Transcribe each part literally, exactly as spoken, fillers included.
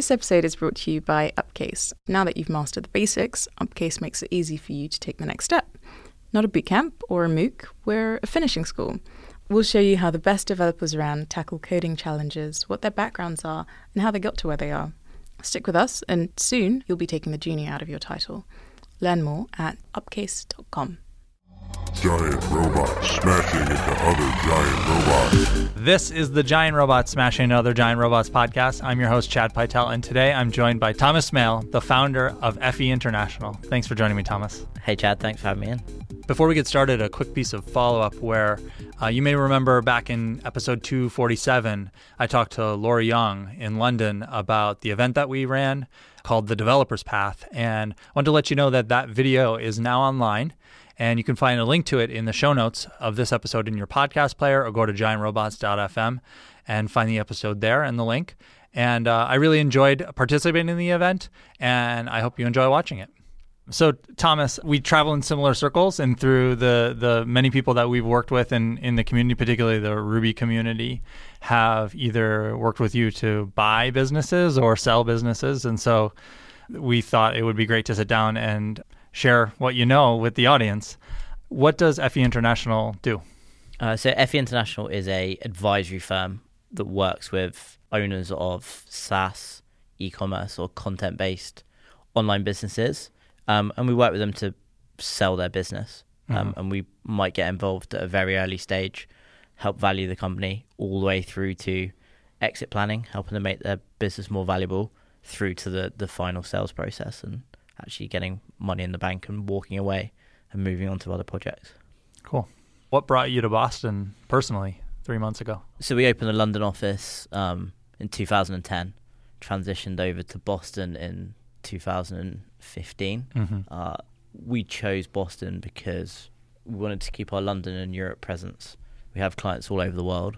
This episode is brought to you by Upcase. Now that you've mastered the basics, Upcase makes it easy for you to take the next step. Not a bootcamp or a MOOC, we're a finishing school. We'll show you how the best developers around tackle coding challenges, what their backgrounds are, and how they got to where they are. Stick with us, and soon you'll be taking the junior out of your title. Learn more at upcase dot com. Giant robots smashing into other giant robots. This is the Giant Robots Smashing into Other Giant Robots podcast. I'm your host, Chad Pytel, and today I'm joined by Thomas Smale, the founder of F E International. Thanks for joining me, Thomas. Hey, Chad. Thanks for having me in. Before we get started, a quick piece of follow-up where uh, you may remember back in episode two forty-seven, I talked to Laura Young in London about the event that we ran called The Developer's Path, and I wanted to let you know that that video is now online. And you can find a link to it in the show notes of this episode in your podcast player, or go to giant robots dot f m and find the episode there and the link. And uh, I really enjoyed participating in the event, and I hope you enjoy watching it. So, Thomas, we travel in similar circles, and through the, the many people that we've worked with in, in the community, particularly the Ruby community, have either worked with you to buy businesses or sell businesses. And so we thought it would be great to sit down and share what you know with the audience. What does F E International do? Uh, so F E International is a advisory firm that works with owners of SaaS, e-commerce, or content-based online businesses, um, and we work with them to sell their business. Um, mm-hmm. And we might get involved at a very early stage, help value the company all the way through to exit planning, helping them make their business more valuable, through to the, the final sales process and actually getting money in the bank and walking away and moving on to other projects. Cool. What brought you to Boston personally three months ago? So we opened the London office um, in two thousand ten, transitioned over to Boston in two thousand fifteen. Mm-hmm. Uh, we chose Boston because we wanted to keep our London and Europe presence. We have clients all over the world,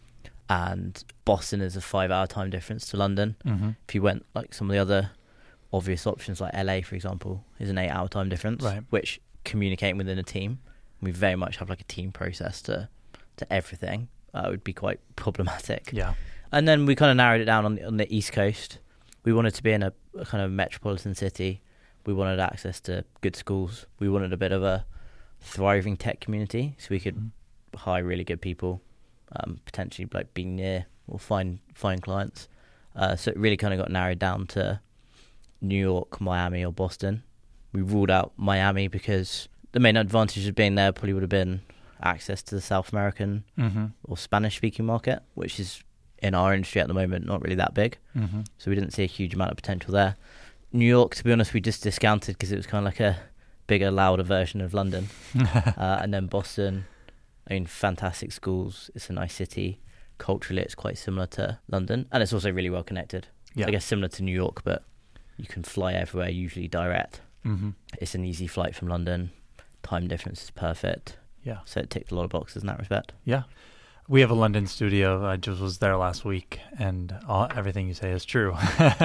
and Boston is a five-hour time difference to London. Mm-hmm. If you went like some of the other obvious options like L A, for example, is an eight-hour time difference, right, which communicating within a team, we very much have like a team process to to everything. Uh, it would be quite problematic. Yeah. And then we kind of narrowed it down on the, on the East Coast. We wanted to be in a, a kind of metropolitan city. We wanted access to good schools. We wanted a bit of a thriving tech community, so we could mm-hmm. hire really good people, um, potentially like be near or find find clients. Uh, so it really kind of got narrowed down to New York, Miami, or Boston. We ruled out Miami because the main advantage of being there probably would have been access to the South American mm-hmm. or Spanish-speaking market, which is in our industry at the moment not really that big. Mm-hmm. So we didn't see a huge amount of potential there. New York, to be honest, we just discounted because it was kind of like a bigger, louder version of London. uh, and then Boston, I mean, fantastic schools. It's a nice city. Culturally, it's quite similar to London, and it's also really well connected. Yeah. I guess similar to New York, but you can fly everywhere, usually direct. Mm-hmm. It's an easy flight from London. Time difference is perfect. Yeah. So it ticked a lot of boxes in that respect. Yeah. We have a London studio. I just was there last week, and all, everything you say is true.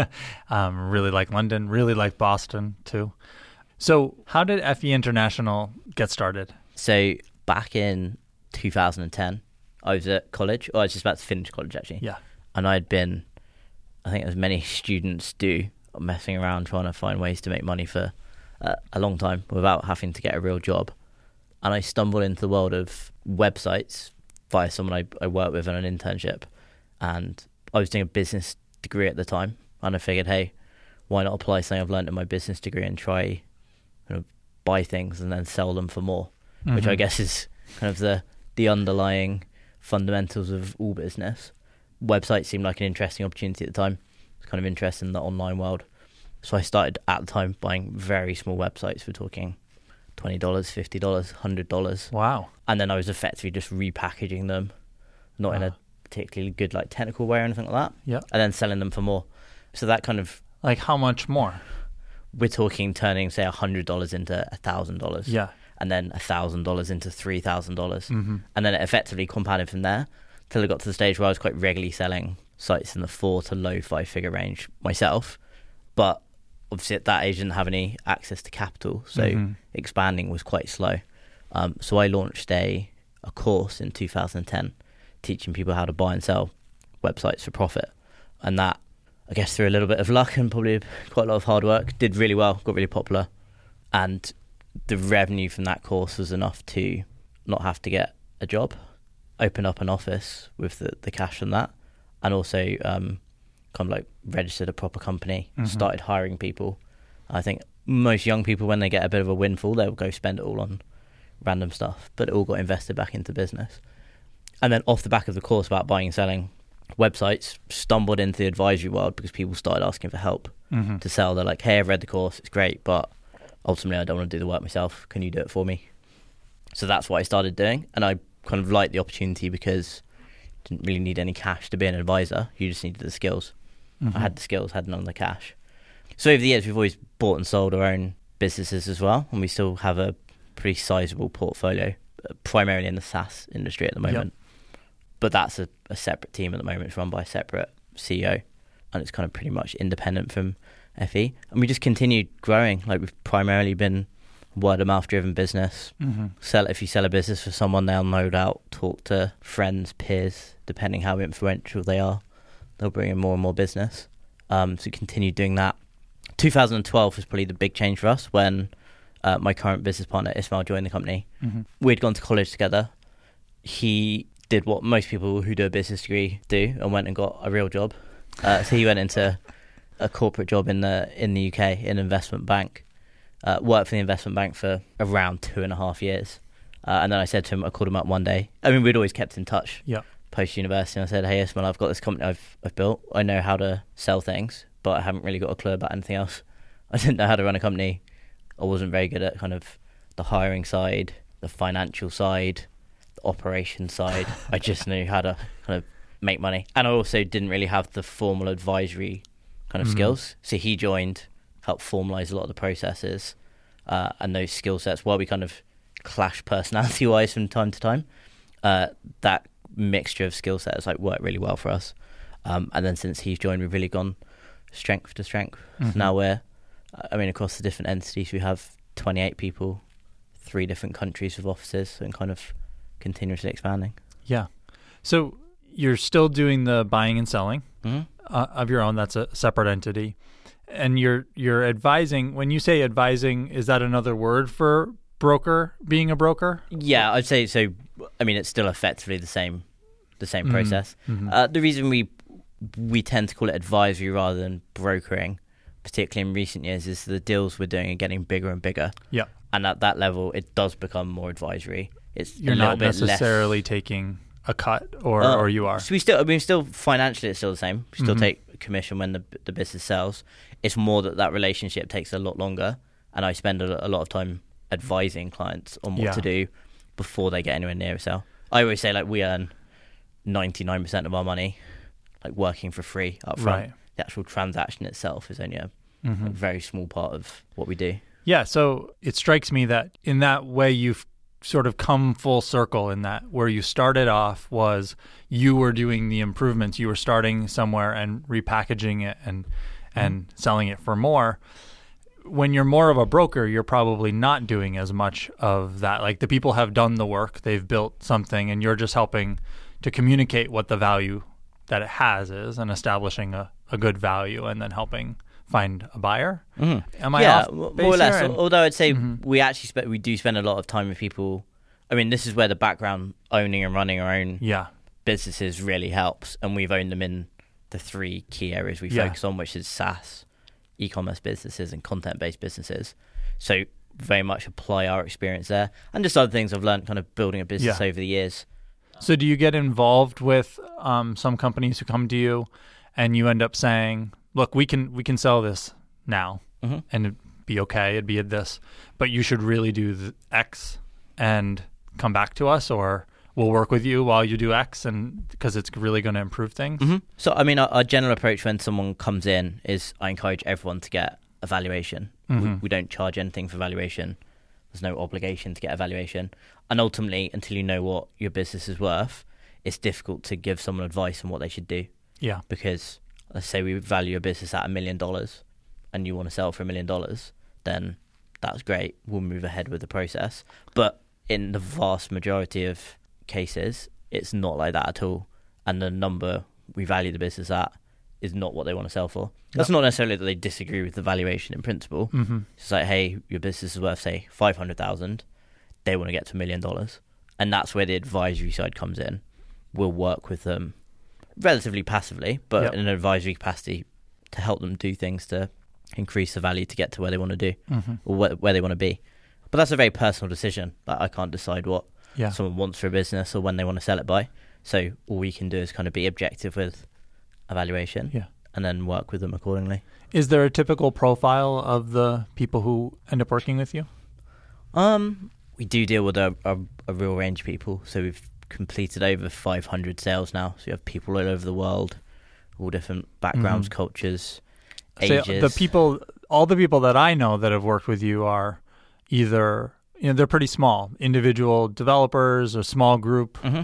um, really like London, really like Boston too. So how did F E International get started? So back in two thousand ten, I was at college, or I was just about to finish college actually. Yeah. And I'd been, I think as many students do, messing around trying to find ways to make money for uh, a long time without having to get a real job. And I stumbled into the world of websites via someone I, I worked with on an internship. And I was doing a business degree at the time. And I figured, hey, why not apply something I've learned in my business degree and try you know, buy things and then sell them for more, mm-hmm. which I guess is kind of the, the underlying fundamentals of all business. Websites seemed like an interesting opportunity at the time. Kind of interest in the online world. So I started at the time buying very small websites. We're talking twenty dollars, fifty dollars, one hundred dollars. Wow. And then I was effectively just repackaging them, not wow. in a particularly good like technical way or anything like that. Yeah. And then selling them for more. So that kind of... Like how much more? We're talking turning, say, one hundred dollars into one thousand dollars. Yeah. And then one thousand dollars into three thousand dollars. Mm-hmm. And then it effectively compounded from there till I got to the stage where I was quite regularly selling sites in the four to low five figure range myself, but obviously at that age didn't have any access to capital, so mm-hmm. expanding was quite slow. Um, so I launched a a course in two thousand ten teaching people how to buy and sell websites for profit, and that I guess through a little bit of luck and probably quite a lot of hard work, did really well, got really popular. And the revenue from that course was enough to not have to get a job, open up an office with the, the cash from that, and also um, kind of like registered a proper company, mm-hmm. started hiring people. I think most young people, when they get a bit of a windfall, they'll go spend it all on random stuff, but it all got invested back into business. And then off the back of the course about buying and selling websites, stumbled into the advisory world because people started asking for help mm-hmm. to sell. They're like, hey, I've read the course, it's great, but ultimately I don't want to do the work myself. Can you do it for me? So that's what I started doing. And I kind of liked the opportunity because I didn't really need any cash to be an advisor. You just needed the skills. Mm-hmm. I had the skills, had none of the cash. So over the years, we've always bought and sold our own businesses as well. And we still have a pretty sizable portfolio, primarily in the SaaS industry at the moment. Yep. But that's a, a separate team at the moment. It's run by a separate C E O, and it's kind of pretty much independent from F E. And we just continued growing. Like, we've primarily been word of mouth driven business. Mm-hmm. Sell if you sell a business for someone, they'll no doubt talk to friends, peers, depending how influential they are. They'll bring in more and more business. Um, so we continued doing that. two thousand twelve was probably the big change for us when uh, my current business partner Ismail joined the company. Mm-hmm. We'd gone to college together. He did what most people who do a business degree do and went and got a real job. Uh, so he went into a corporate job in the in the U K in an investment bank. Uh, worked for the investment bank for around two and a half years. Uh, and then I said to him, I called him up one day. I mean, we'd always kept in touch yeah. post-university. And I said, hey, Ismail, I've got this company I've, I've built. I know how to sell things, but I haven't really got a clue about anything else. I didn't know how to run a company. I wasn't very good at kind of the hiring side, the financial side, the operation side. I just knew how to kind of make money. And I also didn't really have the formal advisory kind of mm-hmm. skills. So he joined, helped formalize a lot of the processes uh, and those skill sets. While we kind of clash personality-wise from time to time, uh, that mixture of skill sets like worked really well for us. Um, and then since he's joined, we've really gone strength to strength. Mm-hmm. So now we're, I mean, across the different entities, we have twenty-eight people, three different countries with offices, and kind of continuously expanding. Yeah. So you're still doing the buying and selling mm-hmm. uh, of your own. That's a separate entity. And you're you're advising. When you say advising, is that another word for broker, being a broker? Yeah, I'd say so. I mean, it's still effectively the same the same mm-hmm. process. Mm-hmm. Uh, the reason we we tend to call it advisory rather than brokering, particularly in recent years, is the deals we're doing are getting bigger and bigger. Yeah. And at that level, it does become more advisory. It's You're a not bit necessarily less... taking a cut, or, uh, or you are. So we still, I mean, still financially, it's still the same. We still mm-hmm. take commission when the the business sells. It's more that that relationship takes a lot longer, and I spend a, a lot of time advising clients on what yeah. to do before they get anywhere near a sale. I always say, like, we earn ninety-nine percent of our money like working for free up front. Right. The actual transaction itself is only a mm-hmm. like, very small part of what we do. Yeah, so it strikes me that in that way you've sort of come full circle, in that where you started off was you were doing the improvements. You were starting somewhere and repackaging it and and mm-hmm. selling it for more. When you're more of a broker, you're probably not doing as much of that. Like, the people have done the work, they've built something, and you're just helping to communicate what the value that it has is and establishing a, a good value and then helping find a buyer. Mm-hmm. Am I yeah, off more or less. And, although I'd say mm-hmm. we actually spe- we do spend a lot of time with people. I mean, this is where the background owning and running our own yeah. businesses really helps, and we've owned them in the three key areas we yeah. focus on, which is SaaS, e-commerce businesses, and content-based businesses. So very much apply our experience there, and just other things I've learned kind of building a business yeah. over the years. So do you get involved with um, some companies who come to you and you end up saying, look, we can we can sell this now mm-hmm. and it'd be okay, it'd be at this, but you should really do the X and come back to us, or we'll work with you while you do X, and because it's really going to improve things? Mm-hmm. So, I mean, our, our general approach when someone comes in is I encourage everyone to get a valuation. Mm-hmm. We, we don't charge anything for valuation. There's no obligation to get a valuation. And ultimately, until you know what your business is worth, it's difficult to give someone advice on what they should do. Yeah. Because let's say we value a business at a million dollars and you want to sell for a million dollars, then that's great. We'll move ahead with the process. But in the vast majority of cases, it's not like that at all. And the number we value the business at is not what they want to sell for. That's yep. not necessarily that they disagree with the valuation in principle. Mm-hmm. It's like, hey, your business is worth, say, five hundred thousand. They want to get to a million dollars. And that's where the advisory side comes in. We'll work with them relatively passively, but yep. in an advisory capacity to help them do things to increase the value to get to where they want to do mm-hmm. or where, where they want to be. But that's a very personal decision. Like, I can't decide what yeah. someone wants for a business or when they want to sell it by. So all we can do is kind of be objective with evaluation yeah. and then work with them accordingly. Is there a typical profile of the people who end up working with you? Um, we do deal with a, a, a real range of people. So we've completed over five hundred sales now. So you have people all over the world, all different backgrounds, mm-hmm. cultures, ages. So the people, all the people that I know that have worked with you are either, you know, they're pretty small, individual developers or small group. Mm-hmm.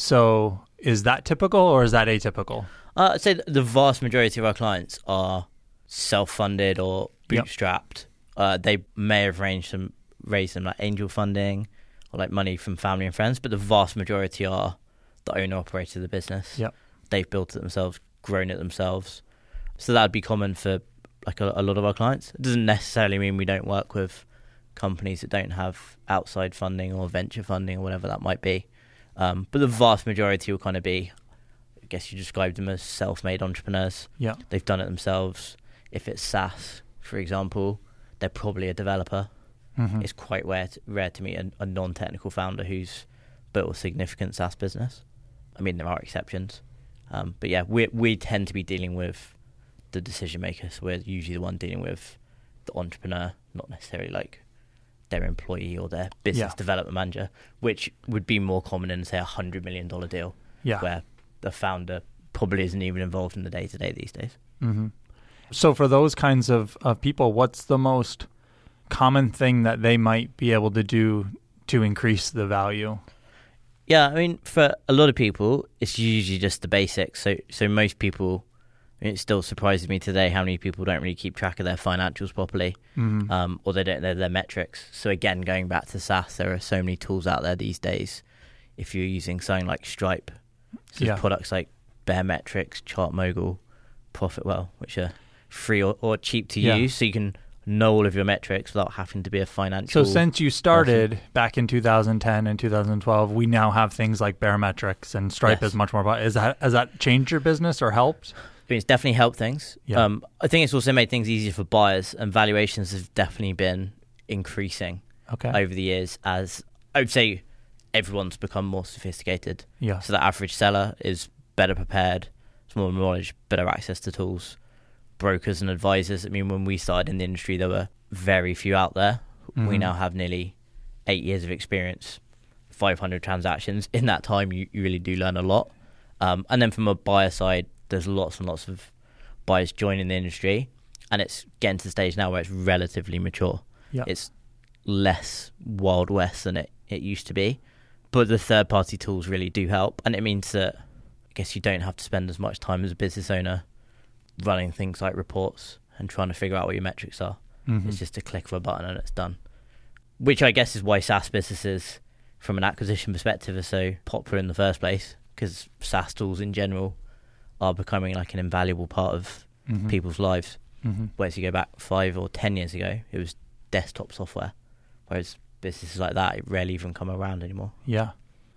So is that typical or is that atypical? Uh, I'd say the vast majority of our clients are self-funded or bootstrapped. Yep. Uh, they may have raised some, raised some like angel funding or like money from family and friends, but the vast majority are the owner-operator of the business. Yep. They've built it themselves, grown it themselves. So that would be common for like a, a lot of our clients. It doesn't necessarily mean we don't work with companies that don't have outside funding or venture funding or whatever that might be. Um, but the vast majority will kind of be, I guess you described them as self-made entrepreneurs. Yeah. They've done it themselves. If it's SaaS, for example, they're probably a developer. Mm-hmm. It's quite rare to, rare to meet a, a non-technical founder who's built a significant SaaS business. I mean, there are exceptions. Um, but yeah, we we tend to be dealing with the decision maker. So we're usually the one dealing with the entrepreneur, not necessarily like their employee or their business yeah. development manager, which would be more common in, say, a one hundred million dollars deal, yeah. where the founder probably isn't even involved in the day-to-day these days. Mm-hmm. So for those kinds of, of people, what's the most common thing that they might be able to do to increase the value? Yeah, I mean, for a lot of people, it's usually just the basics. So so most people, I mean, it still surprises me today how many people don't really keep track of their financials properly, mm-hmm. um, or they don't know their metrics. So again, going back to SaaS, there are so many tools out there these days. If you're using something like Stripe, so yeah. products like Baremetrics, ChartMogul, ProfitWell, which are free or, or cheap to yeah. use, so you can know all of your metrics without having to be a financial. So since you started person. back in two thousand ten and two thousand twelve, we now have things like Baremetrics, and Stripe yes. is much more. Is that has that changed your business or helped? I mean, it's definitely helped things. Yeah. Um, I think it's also made things easier for buyers, and valuations have definitely been increasing okay. over the years as I would say everyone's become more sophisticated. Yeah. So the average seller is better prepared, has more knowledge, better access to tools. Brokers and advisors, I mean, when we started in the industry, there were very few out there. Mm-hmm. We now have nearly eight years of experience, five hundred transactions. In that time, you, you really do learn a lot. Um, and then from a buyer side, there's lots and lots of buyers joining the industry, and it's getting to the stage now where it's relatively mature. Yeah. It's less Wild West than it, it used to be. But the third-party tools really do help, and it means that I guess you don't have to spend as much time as a business owner running things like reports and trying to figure out what your metrics are. Mm-hmm. It's just a click of a button and it's done. Which I guess is why SaaS businesses, from an acquisition perspective, are so popular in the first place, because SaaS tools in general are becoming like an invaluable part of mm-hmm. people's lives. Mm-hmm. Whereas you go back five or ten years ago, it was desktop software. Whereas businesses like that, it rarely even come around anymore. Yeah.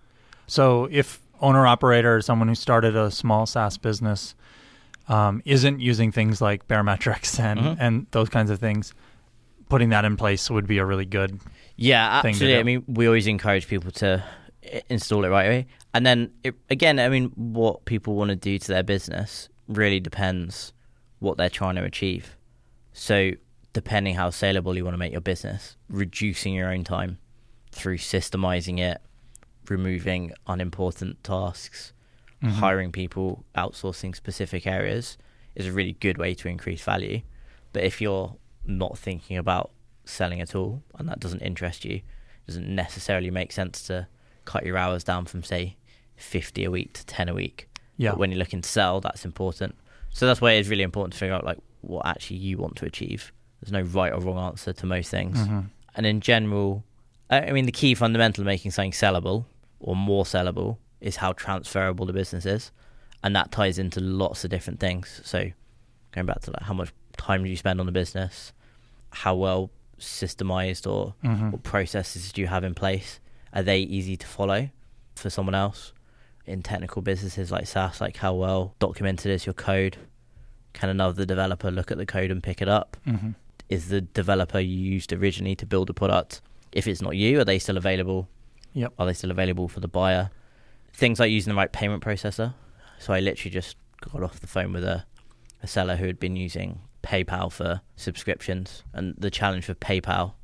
So if owner-operator, someone who started a small SaaS business, um, isn't using things like Baremetrics and, mm-hmm. and those kinds of things, putting that in place would be a really good yeah, thing absolutely. to do. I mean, we always encourage people to install it right away. And then, it, again, I mean, what people want to do to their business really depends what they're trying to achieve. So depending how saleable you want to make your business, reducing your own time through systemizing it, removing unimportant tasks, mm-hmm. hiring people, outsourcing specific areas is a really good way to increase value. But if you're not thinking about selling at all and that doesn't interest you, it doesn't necessarily make sense to cut your hours down from, say, fifty a week to ten a week. Yeah. But when you're looking to sell, that's important. So that's why it's really important to figure out like what actually you want to achieve. There's no right or wrong answer to most things. Mm-hmm. And in general, I mean, the key fundamental of making something sellable or more sellable is how transferable the business is. And that ties into lots of different things. So going back to like how much time do you spend on the business, how well systemized or Mm-hmm. what processes do you have in place? Are they easy to follow for someone else? In technical businesses like SaaS, like how well documented is your code? Can another developer look at the code and pick it up? Mm-hmm. Is the developer you used originally to build the product, if it's not you, are they still available? Yep. Are they still available for the buyer? Things like using the right payment processor. So I literally just got off the phone with a, a seller who had been using PayPal for subscriptions. And the challenge with PayPal,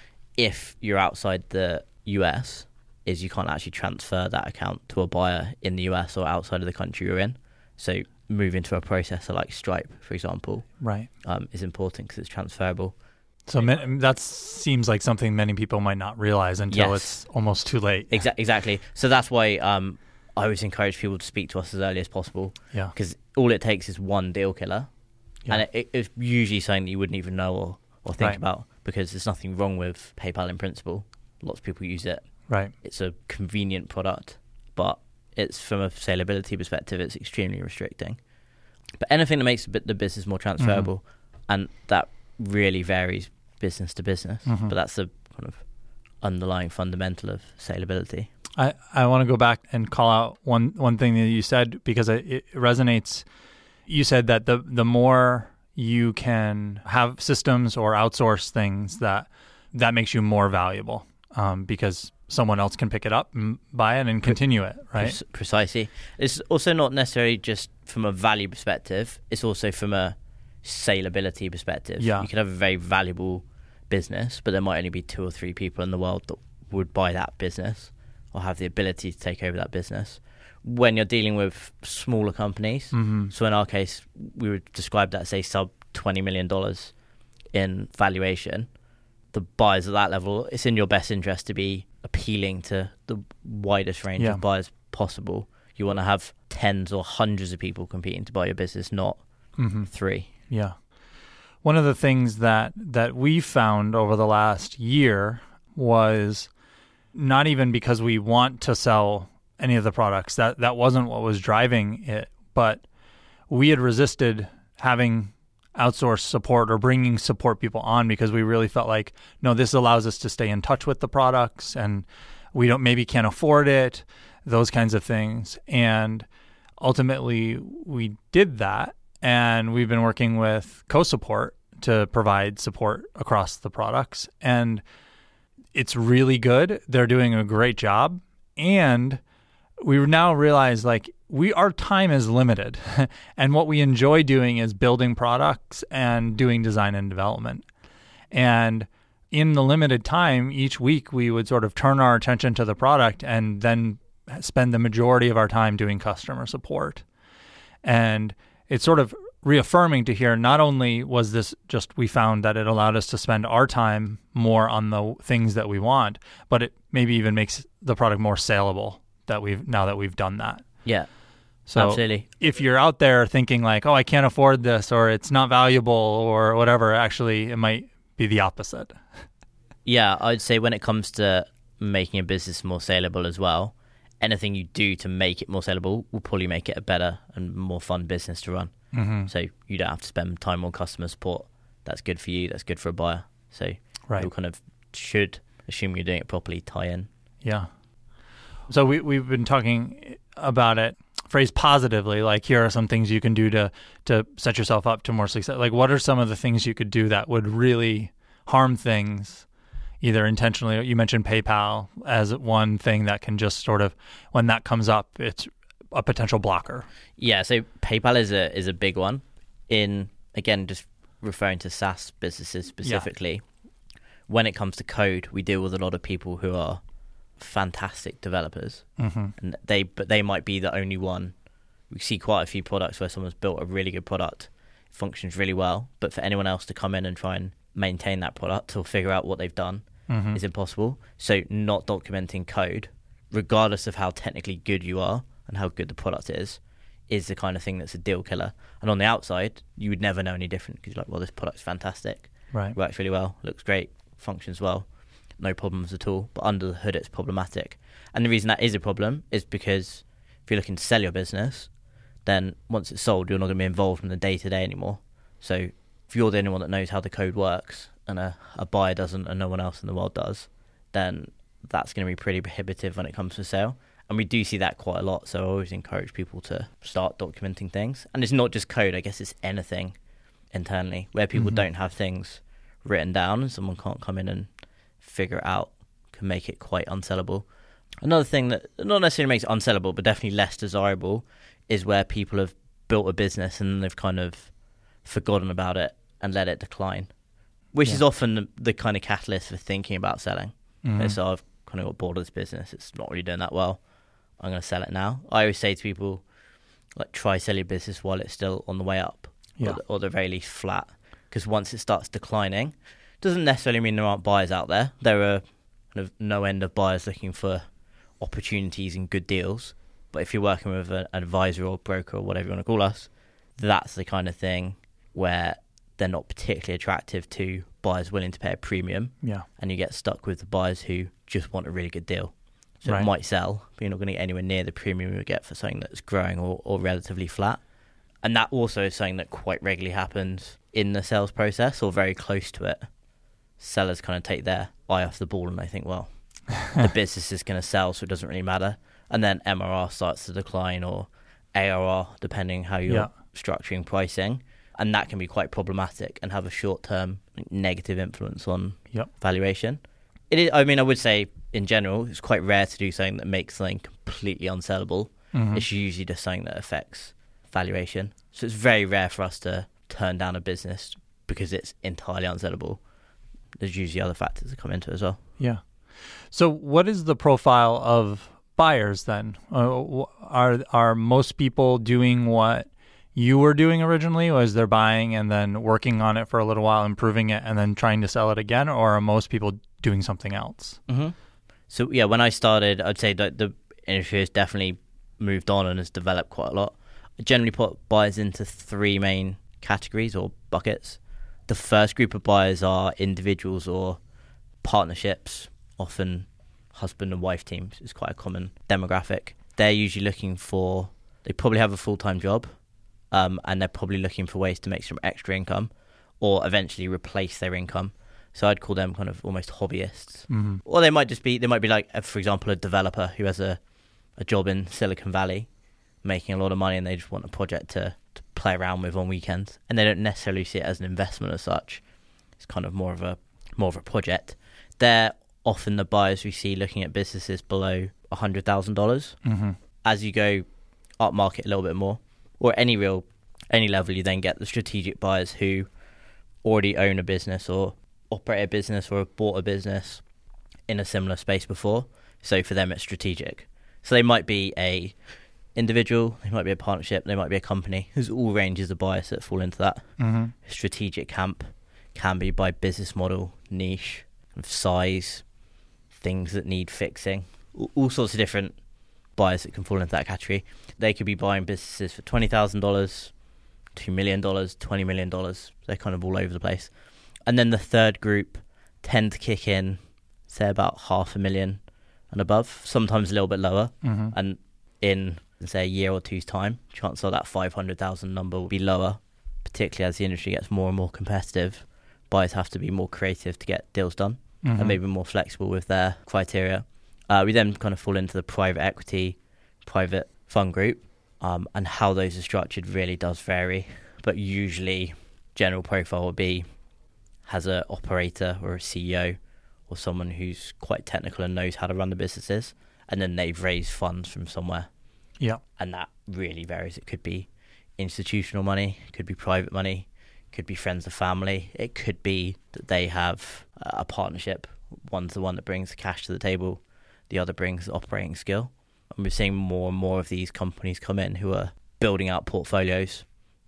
if you're outside the U S, is you can't actually transfer that account to a buyer in the U S or outside of the country you're in. So moving to a processor like Stripe, for example, Right. um, is important because it's transferable. So man, that seems like something many people might not realize until Yes. it's almost too late. Exa- exactly. So that's why um, I always encourage people to speak to us as early as possible, Yeah. because all it takes is one deal killer, Yeah. and it, it, it's usually something that you wouldn't even know or, or think Right. about, because there's nothing wrong with PayPal in principle. Lots of people use it. Right. It's a convenient product, but it's from a scalability perspective, it's extremely restricting. But anything that makes the bu- the business more transferable, and that really varies business to business, Mhm. but that's the kind of underlying fundamental of scalability. I, I want to go back and call out one, one thing that you said, because it, it resonates. You said that the the more you can have systems or outsource things, that that makes you more valuable, um, because someone else can pick it up and buy it and continue it, right? Pre- precisely. It's also not necessarily just from a value perspective, it's also from a salability perspective. Yeah. You could have a very valuable business, but there might only be two or three people in the world that would buy that business or have the ability to take over that business. When you're dealing with smaller companies, Mm-hmm. so in our case, we would describe that as a sub twenty million dollars in valuation. The buyers at that level, it's in your best interest to be appealing to the widest range Yeah. of buyers possible. You want to have tens or hundreds of people competing to buy your business, not Mm-hmm. three. Yeah. One of the things that, that we found over the last year was not even because we want to sell any of the products. That that wasn't what was driving it, but we had resisted having outsourced support or bringing support people on, because we really felt like, no, this allows us to stay in touch with the products, and we don't maybe can't afford it, those kinds of things. And ultimately we did that, and we've been working with co-support to provide support across the products, and it's really good. They're doing a great job, and we now realize like we our time is limited, and what we enjoy doing is building products and doing design and development. And in the limited time each week, we would sort of turn our attention to the product and then spend the majority of our time doing customer support. And it's sort of reaffirming to hear, not only was this just, we found that it allowed us to spend our time more on the things that we want, but it maybe even makes the product more saleable that we've now that we've done that. Yeah, So absolutely. if you're out there thinking like, oh, I can't afford this, or it's not valuable, or whatever, actually it might be the opposite. Yeah, I'd say when it comes to making a business more saleable as well, anything you do to make it more saleable will probably make it a better and more fun business to run. Mm-hmm. So you don't have to spend time on customer support. That's good for you. That's good for a buyer. So Right. you kind of should, assuming you're doing it properly, tie in. Yeah. So we, we've been talking about it phrased positively, like here are some things you can do to, to set yourself up to more success. Like what are some of the things you could do that would really harm things, either intentionally? You mentioned PayPal as one thing that can just sort of, when that comes up, it's a potential blocker. Yeah, so PayPal is a is a big one. In, again, just referring to SaaS businesses specifically, when it comes to code, we deal with a lot of people who are fantastic developers, Mm-hmm. and they but they might be the only one. We see quite a few products where someone's built a really good product, functions really well, but for anyone else to come in and try and maintain that product or figure out what they've done Mm-hmm. is impossible. So not documenting code, regardless of how technically good you are and how good the product is, is the kind of thing that's a deal killer. And on the outside, you would never know any different, because you're like, well, this product's fantastic, Right. works really well, looks great, functions well, no problems at all. But under the hood, it's problematic. And the reason that is a problem is because if you're looking to sell your business, then once it's sold, you're not going to be involved in the day-to-day anymore. So if you're the only one that knows how the code works and a, a buyer doesn't and no one else in the world does, then that's going to be pretty prohibitive when it comes to sale. And we do see that quite a lot, so I always encourage people to start documenting things. And it's not just code, I guess it's anything internally, where people mm-hmm. don't have things written down and someone can't come in and figure it out, can make it quite unsellable. Another thing that not necessarily makes it unsellable, but definitely less desirable, is where people have built a business and they've kind of forgotten about it and let it decline, which yeah. is often the, the kind of catalyst for thinking about selling. Mm-hmm. So I've kind of got bored of this business. It's not really doing that well. I'm going to sell it now. I always say to people, like, try sell your business while it's still on the way up, yeah. or, the, or the very least flat. Because once it starts declining, doesn't necessarily mean there aren't buyers out there. There are kind of no end of buyers looking for opportunities and good deals. But if you're working with an advisor or broker or whatever you want to call us, that's the kind of thing where they're not particularly attractive to buyers willing to pay a premium. Yeah. And you get stuck with the buyers who just want a really good deal. So right. it might sell, but you're not going to get anywhere near the premium you would get for something that's growing or, or relatively flat. And that also is something that quite regularly happens in the sales process or very close to it. Sellers kind of take their eye off the ball and they think, well, the business is going to sell, so it doesn't really matter. And then M R R starts to decline, or A R R, depending how you're yeah. structuring pricing. And that can be quite problematic and have a short-term negative influence on yep. valuation. It is, I mean, I would say, in general, it's quite rare to do something that makes something completely unsellable. Mm-hmm. It's usually just something that affects valuation. So it's very rare for us to turn down a business because it's entirely unsellable. There's usually other factors that come into it as well. Yeah. So what is the profile of buyers then? Uh, are are most people doing what you were doing originally? Was they're buying and then working on it for a little while, improving it, and then trying to sell it again? Or are most people doing something else? Mm-hmm. So yeah, when I started, I'd say that the industry has definitely moved on and has developed quite a lot. I generally put buyers into three main categories or buckets. The first group of buyers are individuals or partnerships, often husband and wife teams. It's quite a common demographic. They're usually looking for, they probably have a full-time job, um, and they're probably looking for ways to make some extra income or eventually replace their income. So I'd call them kind of almost hobbyists. Mm-hmm. Or they might just be, they might be like, for example, a developer who has a, a job in Silicon Valley making a lot of money and they just want a project to, to play around with on weekends. And they don't necessarily see it as an investment as such. It's kind of more of a more of a project. They're often the buyers we see looking at businesses below one hundred thousand dollars. Mm-hmm. As you go up market a little bit more, or any real, any level, you then get the strategic buyers who already own a business or operate a business or have bought a business in a similar space before. So for them, it's strategic. So they might be a individual, they might be a partnership, they might be a company. There's all ranges of buyers that fall into that. Mm-hmm. Strategic camp can be by business model, niche, size, things that need fixing, all sorts of different buyers that can fall into that category. They could be buying businesses for twenty thousand dollars, two million dollars, twenty million dollars. They're kind of all over the place. And then the third group tend to kick in, say, about half a million and above, sometimes a little bit lower. Mm-hmm. And in, say, a year or two's time, chances are that five hundred thousand number will be lower, particularly as the industry gets more and more competitive. Buyers have to be more creative to get deals done, mm-hmm. and maybe more flexible with their criteria. Uh, we then kind of fall into the private equity, private fund group, um, and how those are structured really does vary. But usually, general profile would be has an operator or a C E O or someone who's quite technical and knows how to run the businesses, and then they've raised funds from somewhere. Yeah, and that really varies. It could be institutional money, it could be private money, it could be friends of family, it could be that they have a partnership. One's the one that brings the cash to the table, the other brings the operating skill. And we're seeing more and more of these companies come in who are building out portfolios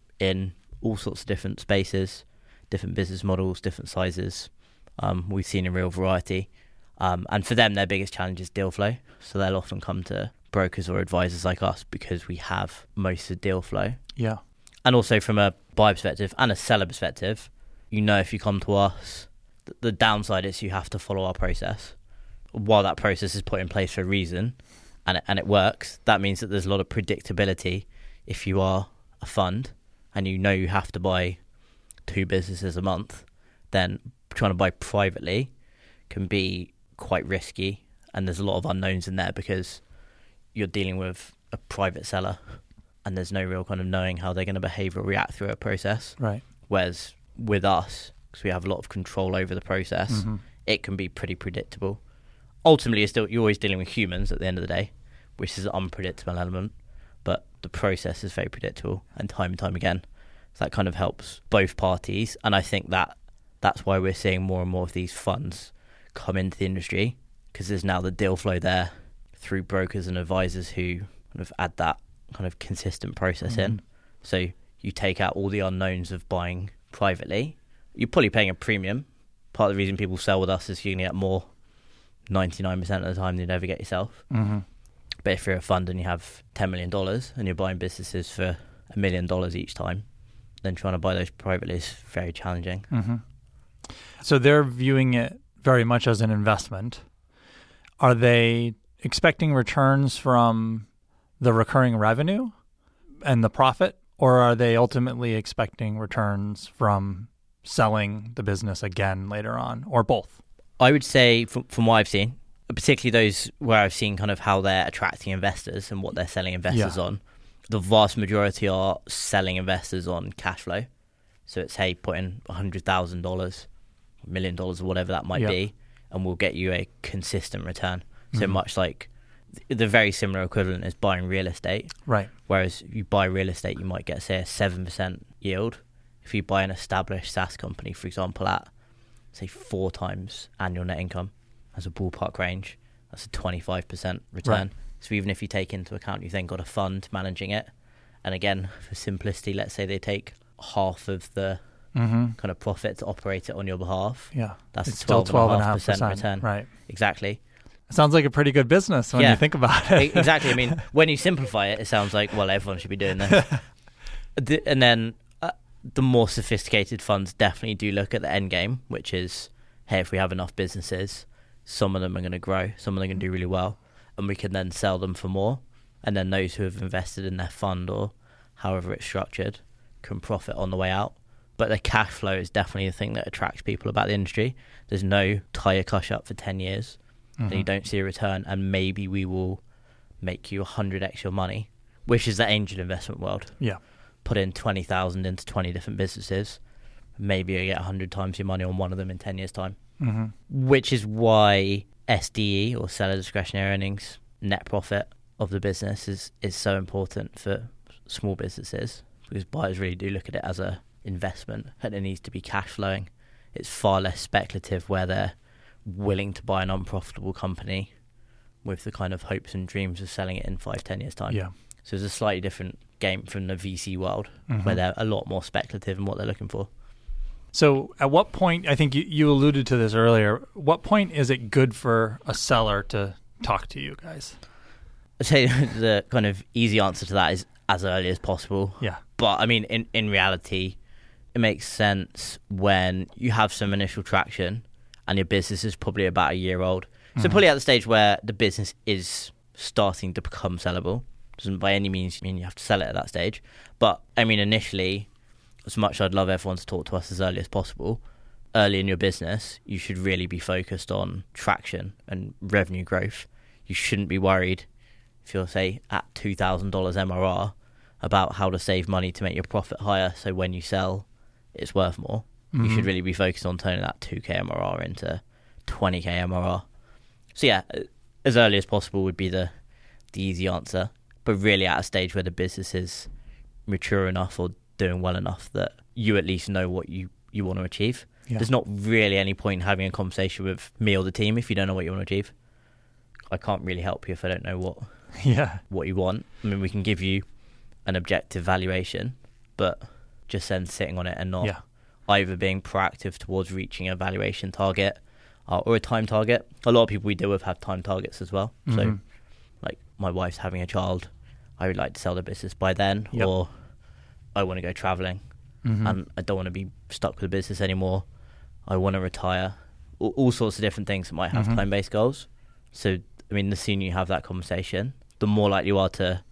in all sorts of different spaces, different business models, different sizes. Um, we've seen a real variety. Um, and for them, their biggest challenge is deal flow. So they'll often come to brokers or advisors like us because we have most of the deal flow. Yeah. And also from a buyer perspective and a seller perspective, you know, if you come to us, th- the downside is you have to follow our process. While that process is put in place for a reason and it, and it works, that means that there's a lot of predictability if you are a fund and you know you have to buy two businesses a month, then trying to buy privately can be quite risky, and there's a lot of unknowns in there because you're dealing with a private seller and there's no real kind of knowing how they're going to behave or react through a process. Right. Whereas with us, because we have a lot of control over the process, Mm-hmm. it can be pretty predictable. Ultimately, you're still you're always dealing with humans at the end of the day, which is an unpredictable element, but the process is very predictable, and time and time again, so that kind of helps both parties. And I think that that's why we're seeing more and more of these funds come into the industry, because there's now the deal flow there through brokers and advisors who kind of add that kind of consistent process Mm-hmm. in. So you take out all the unknowns of buying privately. You're probably paying a premium. Part of the reason people sell with us is you can get more ninety-nine percent of the time than you'd ever get yourself. Mm-hmm. But if you're a fund and you have ten million dollars and you're buying businesses for a million dollars each time, then trying to buy those privately is very challenging. Mm-hmm. So they're viewing it very much as an investment. Are they expecting returns from the recurring revenue and the profit, or are they ultimately expecting returns from selling the business again later on, or both? I would say, from, from what I've seen, particularly those where I've seen kind of how they're attracting investors and what they're selling investors Yeah. on, the vast majority are selling investors on cash flow. So it's, hey, put in one hundred thousand dollars, a million dollars, or whatever that might Yeah. be, and we'll get you a consistent return. So Mhm. much like the very similar equivalent is buying real estate. Right. Whereas you buy real estate, you might get, say, a seven percent yield. If you buy an established SaaS company, for example, at, say, four times annual net income as a ballpark range, that's a twenty-five percent return. Right. So even if you take into account you've then got a fund managing it, and again, for simplicity, let's say they take half of the Mm-hmm. kind of profit to operate it on your behalf, Yeah. that's It's a still twelve twelve point point five five percent percent return. Right. Exactly. It sounds like a pretty good business when Yeah. you think about it. E- exactly. I mean, when you simplify it, it sounds like, well, everyone should be doing this. The- and then uh, the more sophisticated funds definitely do look at the end game, which is, hey, if we have enough businesses, some of them are going to grow, some of them are going to do really well, and we can then sell them for more. And then those who have invested in their fund or however it's structured can profit on the way out. But the cash flow is definitely the thing that attracts people about the industry. There's no tie your cash up for ten years and you Mhm. don't see a return, and maybe we will make you one hundred x your money, which is the angel investment world. Yeah. Put in twenty thousand into twenty different businesses, maybe you get one hundred times your money on one of them in ten years' time. Mm-hmm. Which is why S D E, or seller discretionary earnings, net profit of the business, is, is so important for small businesses, because buyers really do look at it as a investment and it needs to be cash flowing. It's far less speculative where they're willing to buy an unprofitable company with the kind of hopes and dreams of selling it in five, ten years' time. Yeah. So it's a slightly different game from the V C world, Mhm. where they're a lot more speculative in what they're looking for. So at what point, I think you, you alluded to this earlier, what point is it good for a seller to talk to you guys? I'd say the kind of easy answer to that is as early as possible. Yeah. But I mean, in, in reality, it makes sense when you have some initial traction and your business is probably about a year old. So Mhm. probably at the stage where the business is starting to become sellable. Doesn't by any means mean you have to sell it at that stage. But I mean, initially, as much as I'd love everyone to talk to us as early as possible, early in your business, you should really be focused on traction and revenue growth. You shouldn't be worried if you're, say, at two thousand dollars M R R about how to save money to make your profit higher, so when you sell, it's worth more. You Mhm. should really be focused on turning that two K M R R into twenty K M R R. So yeah, as early as possible would be the, the easy answer. But really at a stage where the business is mature enough or doing well enough that you at least know what you, you want to achieve. Yeah. There's not really any point in having a conversation with me or the team if you don't know what you want to achieve. I can't really help you if I don't know what Yeah. what you want. I mean, we can give you an objective valuation, but just then sitting on it and not Yeah. either being proactive towards reaching a valuation target uh, or a time target. A lot of people we deal with have time targets as well. So, Mhm. like, my wife's having a child, I would like to sell the business by then, Yep. or I want to go traveling Mhm. and I don't want to be stuck with the business anymore. I want to retire. All, all sorts of different things that might have Mhm. time-based goals. So, I mean, the sooner you have that conversation, the more likely you are to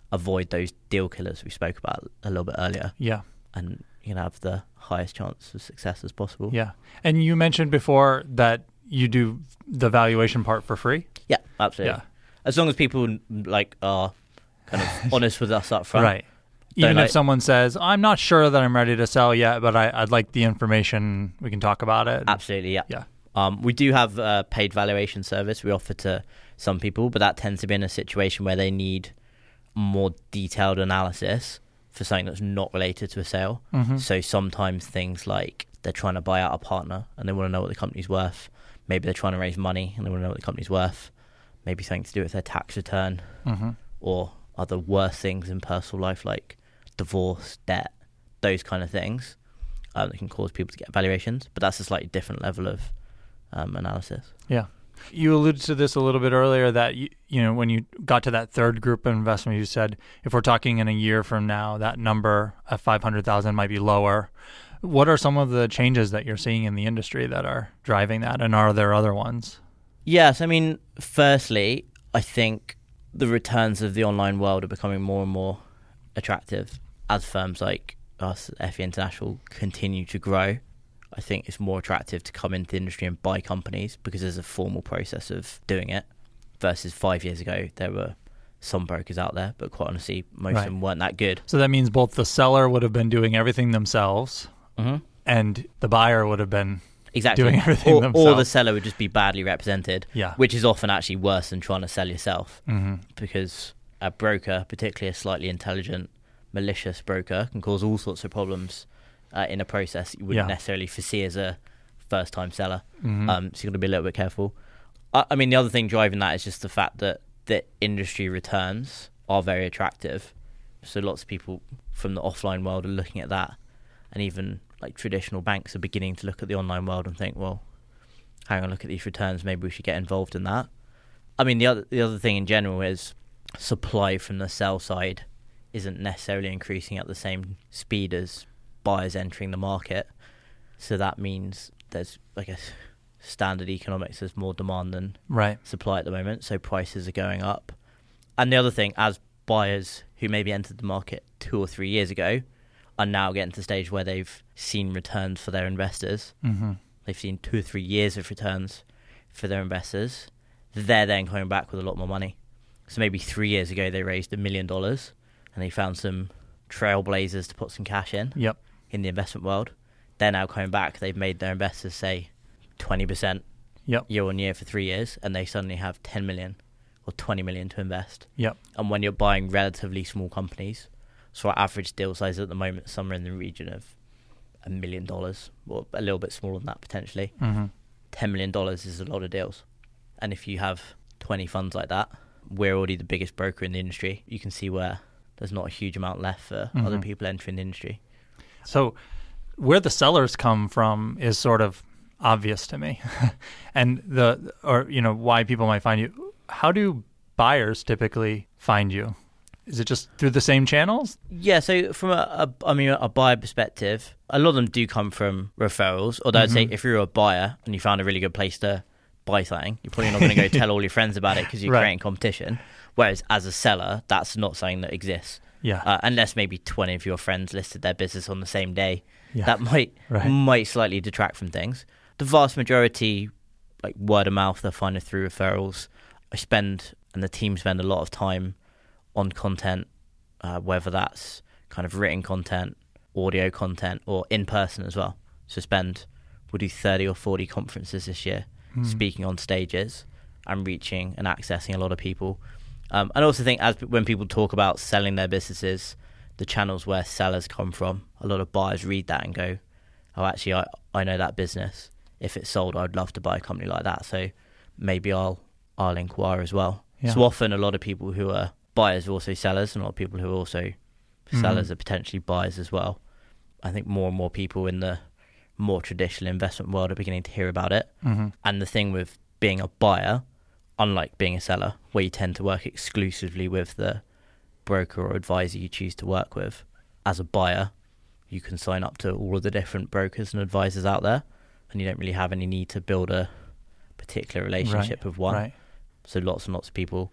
avoid those deal killers we spoke about a little bit earlier. Yeah. And you can have the highest chance of success as possible. Yeah. And you mentioned before that you do the valuation part for free? Yeah, absolutely. Yeah. As long as people like are kind of honest with us up front. Right. Even Don't if like- someone says, I'm not sure that I'm ready to sell yet, but I, I'd like the information, we can talk about it. Absolutely, yeah. Yeah. Um, we do have a paid valuation service we offer to some people, but that tends to be in a situation where they need more detailed analysis for something that's not related to a sale. Mm-hmm. So sometimes things like they're trying to buy out a partner and they want to know what the company's worth. Maybe they're trying to raise money and they want to know what the company's worth. Maybe something to do with their tax return Mm-hmm. or other worse things in personal life like divorce, debt, those kind of things um, that can cause people to get valuations. But that's a slightly different level of um, analysis. Yeah. You alluded to this a little bit earlier that, you, you know, when you got to that third group of investment, you said if we're talking in a year from now, that number of five hundred thousand might be lower. What are some of the changes that you're seeing in the industry that are driving that? And are there other ones? Yes, I mean, firstly, I think the returns of the online world are becoming more and more attractive as firms like us, F E International, continue to grow. I think it's more attractive to come into the industry and buy companies because there's a formal process of doing it versus five years ago there were some brokers out there, but quite honestly most Right. of them weren't that good. So that means both the seller would have been doing everything themselves Mm-hmm. and the buyer would have been Exactly. doing everything or, themselves. or the seller would just be badly represented, Yeah. which is often actually worse than trying to sell yourself. Mm-hmm. Because a broker, particularly a slightly intelligent, malicious broker, can cause all sorts of problems uh, in a process you wouldn't Yeah. necessarily foresee as a first-time seller. Mm-hmm. Um, so you've got to be a little bit careful. I, I mean, the other thing driving that is just the fact that the industry returns are very attractive. So lots of people from the offline world are looking at that, and even like traditional banks are beginning to look at the online world and think, well, hang on, look at these returns, maybe we should get involved in that. I mean, the other the other thing in general is supply from the sell side isn't necessarily increasing at the same speed as buyers entering the market. So that means there's, I guess, standard economics, there's more demand than Right. supply at the moment, so prices are going up. And the other thing, as buyers who maybe entered the market two or three years ago are now getting to the stage where they've seen returns for their investors, Mm-hmm. they've seen two or three years of returns for their investors, they're then coming back with a lot more money. So maybe three years ago they raised a million dollars and they found some trailblazers to put some cash in Yep. in the investment world. They're now coming back, they've made their investors say twenty percent Yep. year on year for three years, and they suddenly have ten million or twenty million to invest. Yep. And when you're buying relatively small companies, so our average deal size at the moment is somewhere in the region of a million dollars, or a little bit smaller than that potentially. Mm-hmm. ten million dollars is a lot of deals. And if you have twenty funds like that, we're already the biggest broker in the industry. You can see where there's not a huge amount left for Mhm. other people entering the industry. So where the sellers come from is sort of obvious to me. And the, or, you know, why people might find you. How do buyers typically find you? Is it just through the same channels? Yeah, so from a, a I mean, a buyer perspective, a lot of them do come from referrals. Although I'd say Mhm. if you're a buyer and you found a really good place to buy something, you're probably not going to go tell all your friends about it because you're Right. creating competition. Whereas as a seller, that's not something that exists. Yeah. Uh, unless maybe twenty of your friends listed their business on the same day. yeah. That might Right. might slightly detract from things. The vast majority, like word of mouth, they're finding through referrals. I spend, and the team spend a lot of time on content, uh, whether that's kind of written content, audio content, or in person as well. So spend, we'll do thirty or forty conferences this year, Mhm. speaking on stages and reaching and accessing a lot of people. Um, and I also think as when people talk about selling their businesses, the channels where sellers come from, a lot of buyers read that and go, oh, actually, I, I know that business. If it's sold, I'd love to buy a company like that. So maybe I'll I'll inquire as well. Yeah. So often a lot of people who are buyers are also sellers, and a lot of people who are also sellers Mhm. are potentially buyers as well. I think more and more people in the more traditional investment world are beginning to hear about it. Mhm. And the thing with being a buyer, unlike being a seller, where you tend to work exclusively with the broker or advisor you choose to work with, as a buyer, you can sign up to all of the different brokers and advisors out there, and you don't really have any need to build a particular relationship Right. with one. Right. So lots and lots of people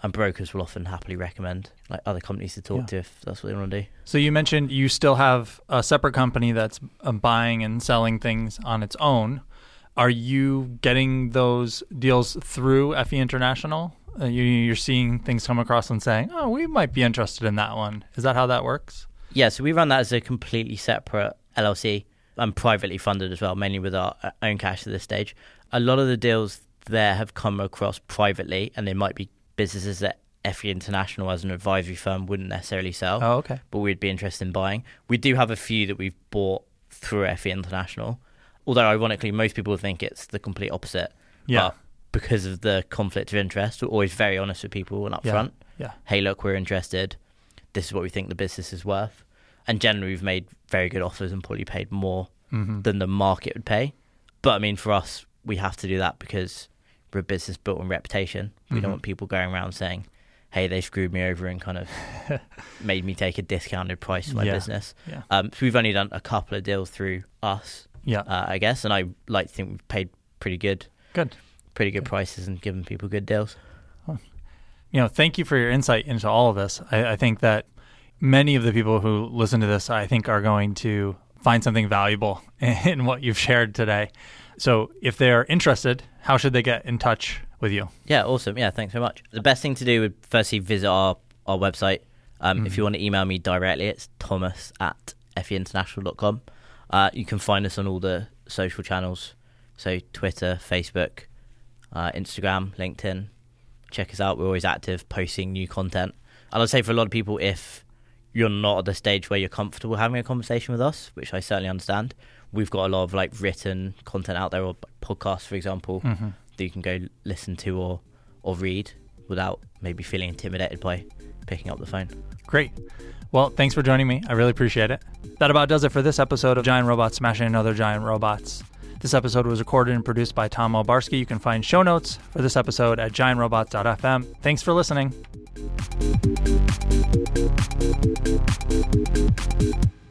and brokers will often happily recommend like other companies to talk Yeah. to if that's what they want to do. So you mentioned you still have a separate company that's uh, buying and selling things on its own. Are you getting those deals through F E International? Uh, you, you're seeing things come across and saying, oh, we might be interested in that one. Is that how that works? Yeah, so we run that as a completely separate L L C and privately funded as well, mainly with our own cash at this stage. A lot of the deals there have come across privately, and they might be businesses that F E International as an advisory firm wouldn't necessarily sell, Oh, okay. but we'd be interested in buying. We do have a few that we've bought through F E International, although ironically most people think it's the complete opposite. Yeah. But because of the conflict of interest, we're always very honest with people and Yeah. upfront. Yeah. Hey, look, we're interested. This is what we think the business is worth. And generally, we've made very good offers and probably paid more Mm-hmm. than the market would pay. But I mean, for us, we have to do that because we're a business built on reputation. We Mhm. don't want people going around saying, hey, they screwed me over and kind of made me take a discounted price for my Yeah. business. Yeah. Um, so we've only done a couple of deals through us, Yeah. uh, I guess. And I like to think we've paid pretty good, Good. pretty good Good. prices and given people good deals. You know, thank you for your insight into all of this. I, I think that many of the people who listen to this, I think, are going to find something valuable in what you've shared today. So if they're interested, how should they get in touch with you? Yeah, awesome. Yeah, thanks very much. The best thing to do would firstly visit our, our website. Um, Mhm. If you want to email me directly, it's thomas at f e international dot com. Uh, you can find us on all the social channels, so Twitter, Facebook, uh, Instagram, LinkedIn. Check us out. We're always active, posting new content. And I'd say for a lot of people, if you're not at the stage where you're comfortable having a conversation with us, which I certainly understand, we've got a lot of like written content out there, or podcasts, for example, Mm-hmm. that you can go listen to or or read without maybe feeling intimidated by picking up the phone. Great. Well, thanks for joining me. I really appreciate it. That about does it for this episode of Giant Robots Smashing Other Giant Robots. This episode was recorded and produced by Tom Albarski. You can find show notes for this episode at giant robots dot f m. Thanks for listening.